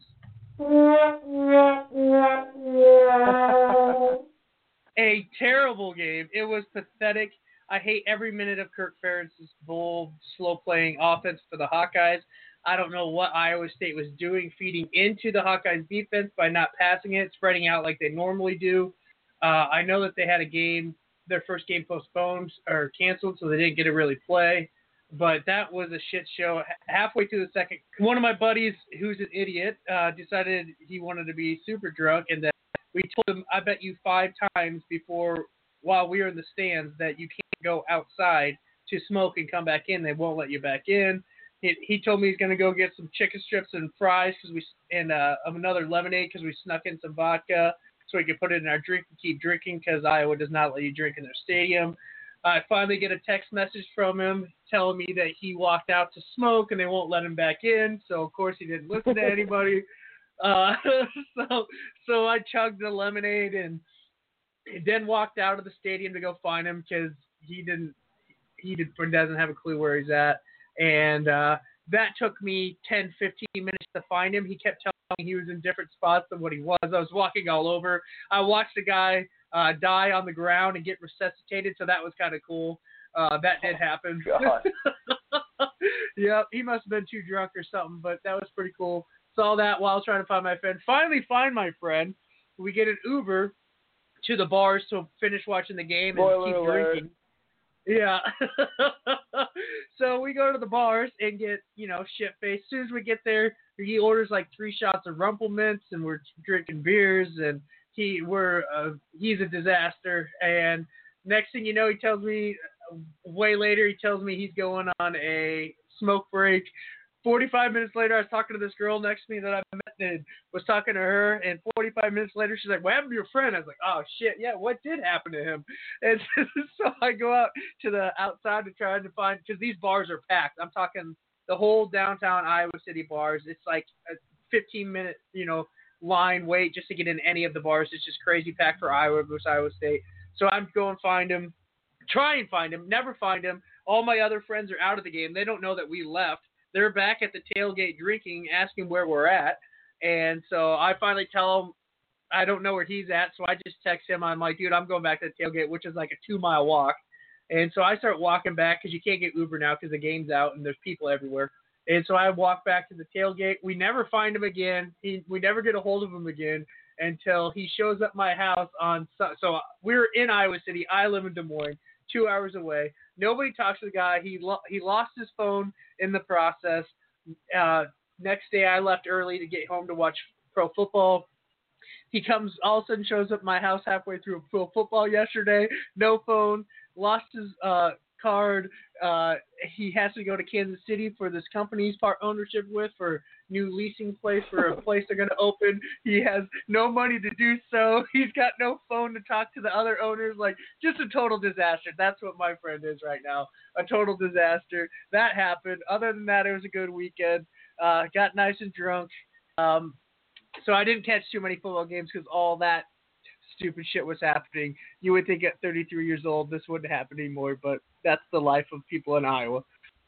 a terrible game. It was pathetic. I hate every minute of Kirk Ferentz's bold, slow-playing offense for the Hawkeyes. I don't know what Iowa State was doing, feeding into the Hawkeyes' defense by not passing it, spreading out like they normally do. I know that they had a game, their first game postponed or canceled, so they didn't get to really play. But that was a shit show. Halfway through the second, one of my buddies, who's an idiot, decided he wanted to be super drunk, and that we told him, I bet you 5 times before, while we were in the stands, that you can't go outside to smoke and come back in. They won't let you back in. He told me he's going to go get some chicken strips and fries and another lemonade because we snuck in some vodka so we could put it in our drink and keep drinking because Iowa does not let you drink in their stadium. I finally get a text message from him telling me that he walked out to smoke and they won't let him back in. So of course he didn't listen to anybody. Uh, so so I chugged the lemonade and then walked out of the stadium to go find him because doesn't have a clue where he's at. And that took me 10, 15 minutes to find him. He kept telling me he was in different spots than what he was. I was walking all over. I watched a guy die on the ground and get resuscitated, so that was kind of cool. That did happen. God. Yeah, he must have been too drunk or something, but that was pretty cool. Saw that while I was trying to find my friend. Finally find my friend. We get an Uber to the bars to finish watching the game and Spoiler keep alert. drinking. Yeah. So we go to the bars and get, shit-faced. As soon as we get there, he orders like 3 shots of Rumplemintz, and we're drinking beers, and he's a disaster. And next thing you know, he tells me, way later, he's going on a smoke break. 45 minutes later, I was talking to this girl next to me that I met and was talking to her, and 45 minutes later, she's like, "What happened to your friend?" I was like, "Oh, shit, yeah, what did happen to him?" And so I go out to the outside to try to find, because these bars are packed. I'm talking the whole downtown Iowa City bars. It's like a 15-minute, line wait just to get in any of the bars. It's just crazy packed for Iowa versus Iowa State. So I'm going to find him, try and find him, never find him. All my other friends are out of the game. They don't know that we left. They're back at the tailgate drinking, asking where we're at. And so I finally tell them I don't know where he's at. So I just text him. I'm like, dude, I'm going back to the tailgate, which is like a 2-mile walk. And so I start walking back because you can't get Uber now because the game's out and there's people everywhere. And so I walk back to the tailgate. We never find him again. We never get a hold of him again until he shows up at my house on – so we're in Iowa City. I live in Des Moines, 2 hours away. Nobody talks to the guy. He lost his phone in the process. Next day I left early to get home to watch pro football. He comes, all of a sudden shows up at my house halfway through pro football yesterday. No phone. Lost his card. He has to go to Kansas City for this company he's part ownership with for new leasing place for a place they're going to open. He has no money to do so. He's got no phone to talk to the other owners. Like, just a total disaster. That's what my friend is right now. A total disaster. That happened. Other than that, it was a good weekend. Got nice and drunk. So I didn't catch too many football games because all that stupid shit was happening. You would think at 33 years old this wouldn't happen anymore, but that's the life of people in Iowa.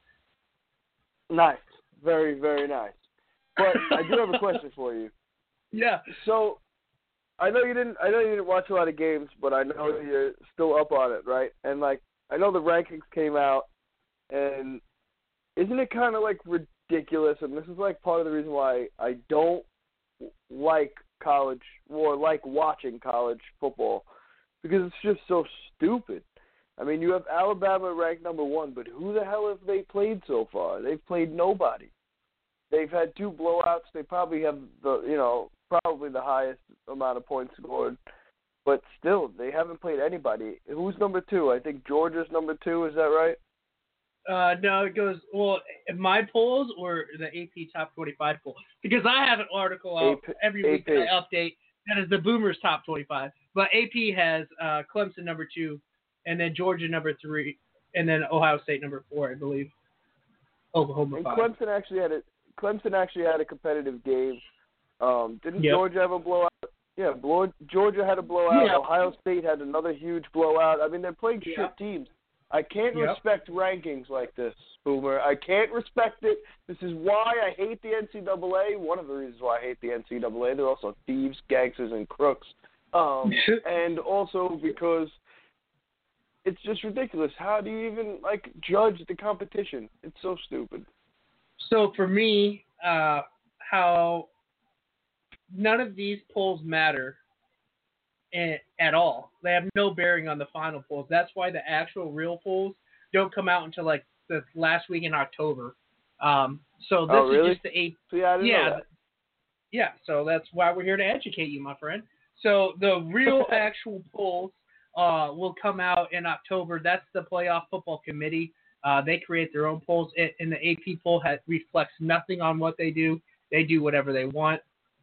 Nice. Very, very nice. But I do have a question for you. Yeah. So I know you didn't watch a lot of games, but I know you're still up on it, right? And like I know the rankings came out, and isn't it kind of like ridiculous? And this is like part of the reason why I don't like college or like watching college football, because it's just so stupid. I mean, you have Alabama ranked number 1, but who the hell have they played so far? They've played nobody. They've had 2 blowouts. They probably have probably the highest amount of points scored, but still, they haven't played anybody. Who's number 2? I think Georgia's number 2. Is that right? No, it goes, my polls or the AP Top 25 poll? Because I have an article out every week that I update that is the Boomers Top 25. But AP has Clemson number 2, and then Georgia number 3, and then Ohio State number 4, I believe. Oklahoma 5. Clemson actually had a competitive game. Didn't Yep. Georgia have a blowout? Yeah, Georgia had a blowout. Yep. Ohio State had another huge blowout. I mean, they're playing shit teams. I can't Yep. respect rankings like this, Boomer. I can't respect it. This is why I hate the NCAA. One of the reasons why I hate the NCAA. They're also thieves, gangsters, and crooks. And also because it's just ridiculous. How do you even, judge the competition? It's so stupid. So for me, how none of these polls matter at all. They have no bearing on the final polls. That's why the actual real polls don't come out until the last week in October. So this really? is just the eighth. So I didn't know that. Yeah. So that's why we're here to educate you, my friend. So the real actual polls will come out in October. That's the Playoff Football Committee. They create their own polls, and the AP poll reflects nothing on what they do. They do whatever they want.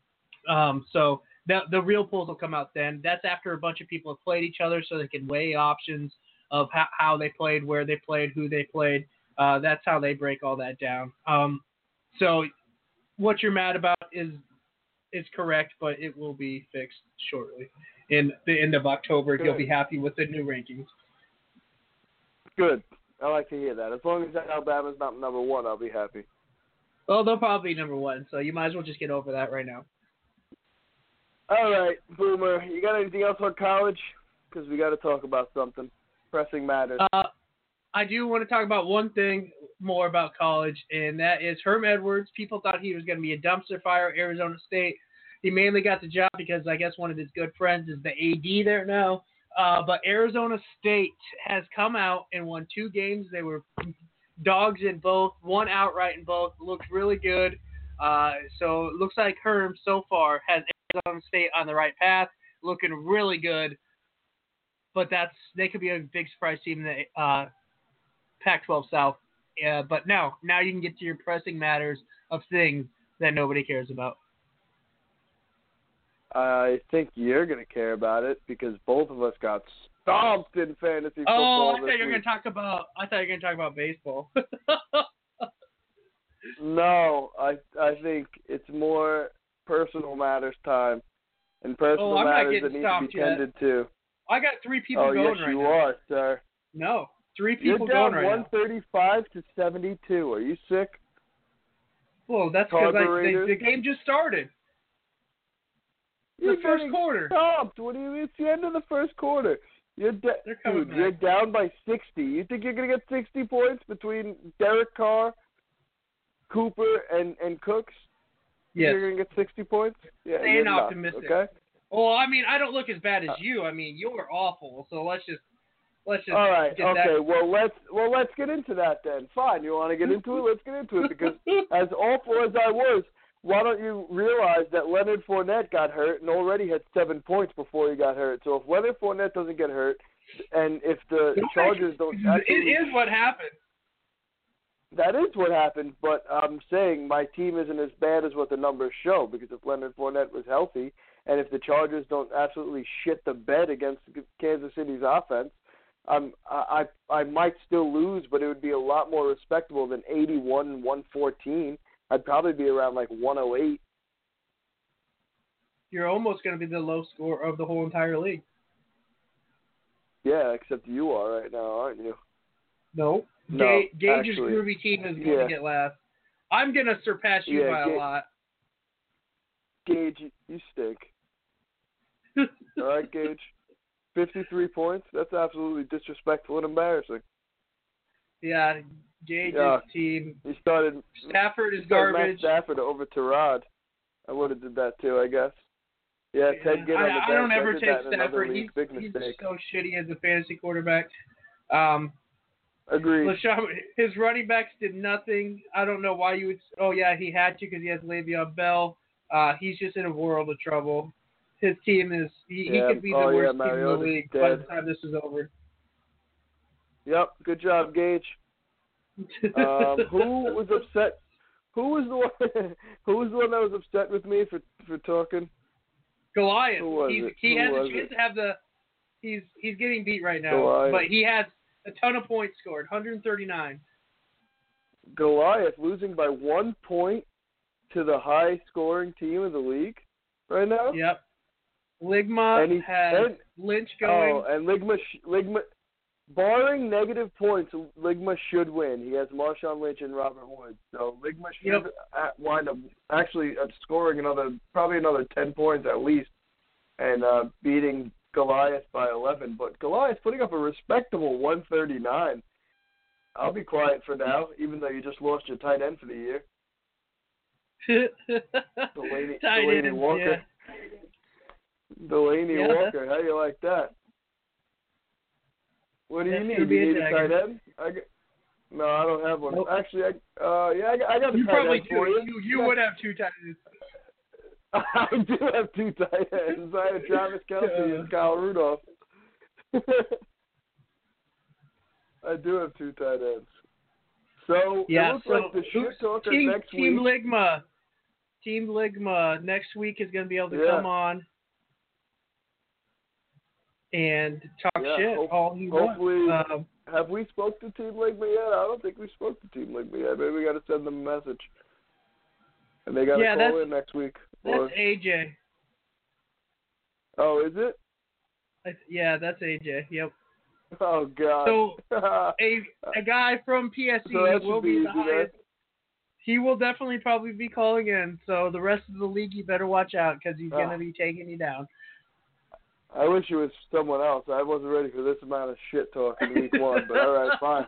So the real polls will come out then. That's after a bunch of people have played each other so they can weigh options. of how they played, where they played, who they played. That's how they break all that down. So what you're mad about is correct, but it will be fixed shortly. In the end of October, Good. you'll be happy with the new rankings. Good. I like to hear that. As long as Alabama's not number 1, I'll be happy. Well, they'll probably be number 1, so you might as well just get over that right now. All right, Boomer. You got anything else on college? Because we got to talk about something. Pressing matters. I do want to talk about one thing more about college, and that is Herm Edwards. People thought he was going to be a dumpster fire at Arizona State. He mainly got the job because I guess one of his good friends is the AD there now. But Arizona State has come out and won 2 games. They were dogs in both, won outright in both. Looked really good. So it looks like Herm so far has Arizona State on the right path, looking really good. But they could be a big surprise team in the Pac-12 South. But now you can get to your pressing matters of things that nobody cares about. I think you're going to care about it because both of us got stomped in fantasy football. I thought you were going to talk about baseball. No, I think it's more personal matters time, and personal matters that need to be tended to. I got 3 people going right now. Oh, yes, you are, sir. No, 3 people You're down going right 135 to 72. Are you sick? Well, that's because the game just started. The first quarter. Stopped. What do you mean? It's the end of the first quarter. You're down by 60. You think you're going to get 60 points between Derek Carr, Cooper, and Cooks? Yes. You're going to get 60 points? Yeah, Staying optimistic. Okay? Well, I mean, I don't look as bad as you. I mean, you're awful. So let's just. All right. Get okay. that. Well, let's get into that then. Fine. You want to get into it? Let's get into it because as awful as I was, why don't you realize that Leonard Fournette got hurt and already had 7 points before he got hurt? So if Leonard Fournette doesn't get hurt, and if the Chargers don't, it is what happened. That is what happened, but I'm saying my team isn't as bad as what the numbers show because if Leonard Fournette was healthy and if the Chargers don't absolutely shit the bed against Kansas City's offense, I might still lose, but it would be a lot more respectable than 81-114. I'd probably be around like 108. You're almost going to be the low score of the whole entire league. Yeah, except you are right now, aren't you? No. Gage's groovy team is going to get last. I'm going to surpass you by a lot. Gage, you stink. All right, Gage. 53 points? That's absolutely disrespectful and embarrassing. Yeah, Gage's team. He started. Stafford is garbage. Matt Stafford over Tyrod. I would have did that too, I guess. Yeah, Ted Ginn on the bench. I don't ever take Stafford. He's mistake. so shitty as a fantasy quarterback. Agreed. His running backs did nothing. I don't know why you would. Oh yeah, he had to because he has Le'Veon Bell. He's just in a world of trouble. His team is. He could be the worst team in the league by the time this is over. Yep. Good job, Gage. Who was upset? Who was the one? Who was the one that was upset with me for talking? Goliath. He has a chance to have the. He's getting beat right now, Goliath. But he has a ton of points scored, 139. Goliath losing by 1 point to the high-scoring team of the league right now. Yep. Ligma has Lynch going. Oh, and Ligma, barring negative points, Ligma should win. He has Marshawn Lynch and Robert Woods. So Ligma should wind up actually scoring probably another 10 points at least and beating Goliath by 11. But Goliath putting up a respectable 139. I'll be quiet for now, even though you just lost your tight end for the year. Delaney Walker. Yeah. Delaney Walker, how do you like that? What do you need? Do you need a tight end? No, I don't have one. Nope. Actually, I got a you tight end for you. You would have 2 tight ends. I do have 2 tight ends. I have Travis Kelce and Kyle Rudolph. I do have 2 tight ends. So it looks like the shit talker next week. Team Ligma next week is going to be able to come on. and talk shit all he hopefully, wants. Have we spoke to Team Lake yet? I don't think we spoke to Team Lake yet. Maybe we got to send them a message. And they got to call in next week. That's AJ. Oh, is it? Yeah, that's AJ. Yep. Oh, God. So, a guy from PSE will be the highest. He will definitely probably be calling in. So, the rest of the league, you better watch out because he's going to be taking you down. I wish it was someone else. I wasn't ready for this amount of shit talk in week one, but all right, fine.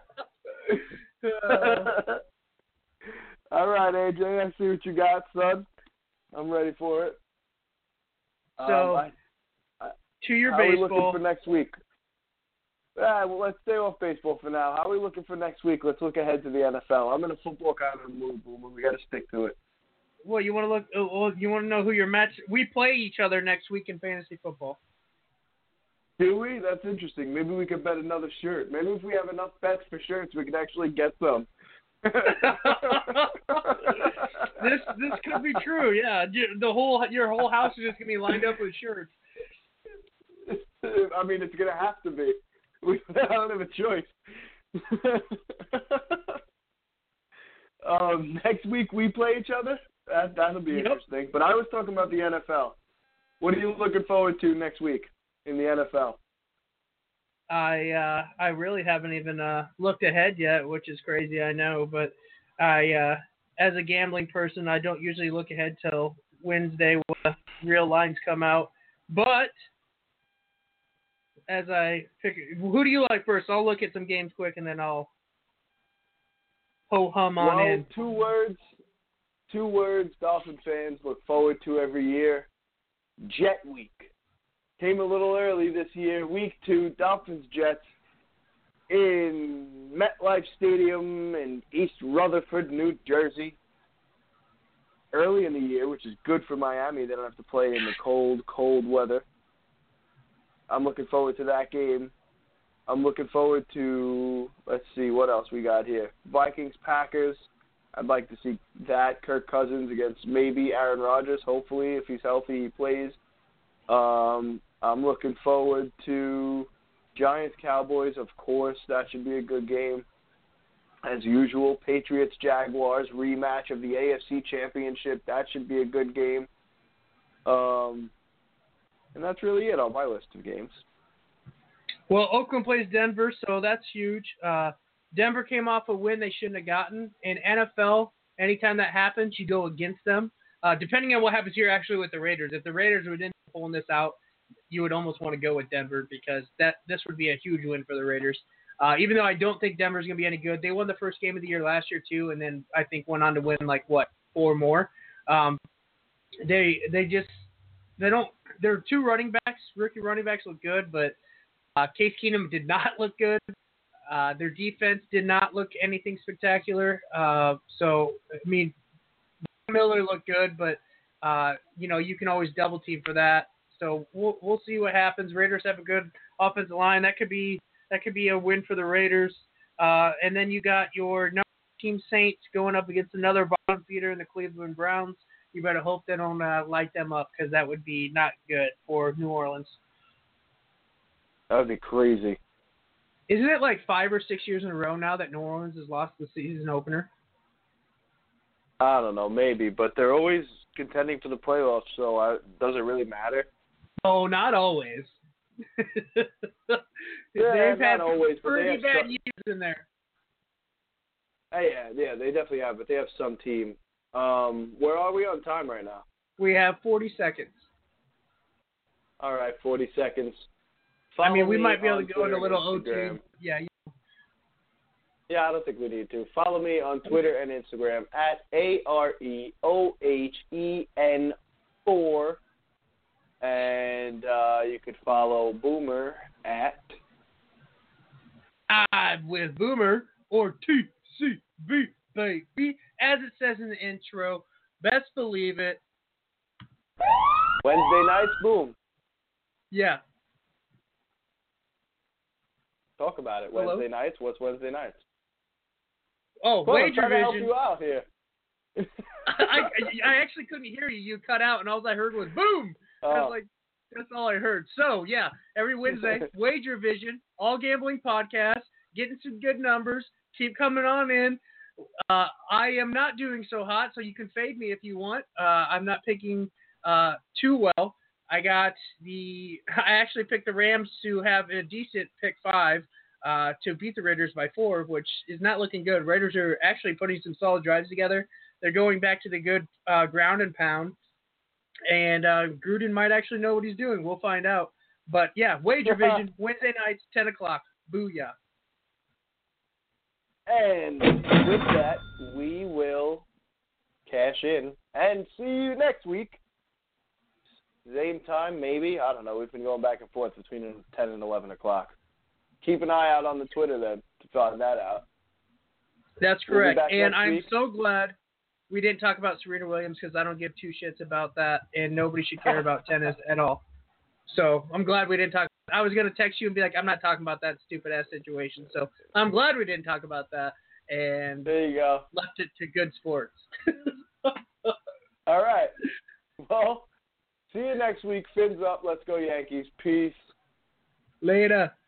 All right, AJ, I see what you got, son. I'm ready for it. So, to your baseball. How are we looking for next week? Well, let's stay off baseball for now. How are we looking for next week? Let's look ahead to the NFL. I'm in a football kind of mood, Boomer. We got to stick to it. Well, you want to look? You want to know who your match? We play each other next week in fantasy football. Do we? That's interesting. Maybe we could bet another shirt. Maybe if we have enough bets for shirts, we can actually get some. This could be true. Yeah, your whole house is just gonna be lined up with shirts. I mean, it's gonna have to be. We don't have a choice. Next week we play each other. That'll be interesting. But I was talking about the NFL. What are you looking forward to next week in the NFL? I really haven't even looked ahead yet, which is crazy, I know. But as a gambling person, I don't usually look ahead till Wednesday when the real lines come out. But as I pick, who do you like first? I'll look at some games quick and then I'll ho-hum on in. Two words Dolphin fans look forward to every year. Jet Week. Came a little early this year. Week 2, Dolphins Jets in MetLife Stadium in East Rutherford, New Jersey. Early in the year, which is good for Miami. They don't have to play in the cold weather. I'm looking forward to that game. I'm looking forward to, let's see, what else we got here. Vikings-Packers. I'd like to see that. Kirk Cousins against maybe Aaron Rodgers. Hopefully, if he's healthy, he plays. I'm looking forward to Giants-Cowboys, of course. That should be a good game. As usual, Patriots-Jaguars, rematch of the AFC Championship. That should be a good game. And that's really it on my list of games. Well, Oakland plays Denver, so that's huge. Denver came off a win they shouldn't have gotten. In NFL, anytime that happens, you go against them. Depending on what happens here actually with the Raiders. If the Raiders were in pulling this out, you would almost want to go with Denver because this would be a huge win for the Raiders. Even though I don't think Denver's going to be any good. They won the first game of the year last year too, and then I think went on to win 4 more. Their two running backs, rookie running backs, look good, but Case Keenum did not look good. Their defense did not look anything spectacular. Miller looked good, but you can always double team for that. So we'll see what happens. Raiders have a good offensive line. That could be a win for the Raiders. And then you got your number team Saints going up against another bottom feeder in the Cleveland Browns. You better hope they don't light them up because that would be not good for New Orleans. That would be crazy. Isn't it 5 or 6 years in a row now that New Orleans has lost the season opener? I don't know, maybe, but they're always contending for the playoffs, so does it really matter? Oh, not always. They've had always, pretty bad years in there. Yeah, they definitely have, but they have some team. Where are we on time right now? We have 40 seconds. All right, 40 seconds. We might be able to go in a little OT. Yeah. Yeah, I don't think we need to. Follow me on Twitter and Instagram at AREOHEN4. And you could follow Boomer at with Boomer or TCB, baby. As it says in the intro, best believe it. Wednesday nights, boom. Yeah. Talk about it. Hello? Wednesday nights. What's Wednesday nights? Oh, Wager I'm trying to help Vision. you out here. I actually couldn't hear you. You cut out, and all I heard was boom. I was like, That's all I heard. So, yeah, every Wednesday, Wager Vision, all gambling podcasts, getting some good numbers. Keep coming on in. I am not doing so hot, so you can fade me if you want. I'm not picking too well. I actually picked the Rams to have a decent pick 5 to beat the Raiders by 4, which is not looking good. Raiders are actually putting some solid drives together. They're going back to the good ground and pound. And Gruden might actually know what he's doing. We'll find out. But, yeah, Wager Vision, Wednesday nights, 10 o'clock. Booyah. And with that, we will cash in and see you next week. Same time, maybe. I don't know. We've been going back and forth between 10 and 11 o'clock. Keep an eye out on the Twitter then to find that out. That's correct. And I'm so glad we didn't talk about Serena Williams because I don't give two shits about that, and nobody should care about tennis at all. So I'm glad we didn't talk. I was going to text you and be like, I'm not talking about that stupid-ass situation. So I'm glad we didn't talk about that and there you go. Left it to good sports. All right. Well, see you next week. Fins up. Let's go Yankees. Peace. Later.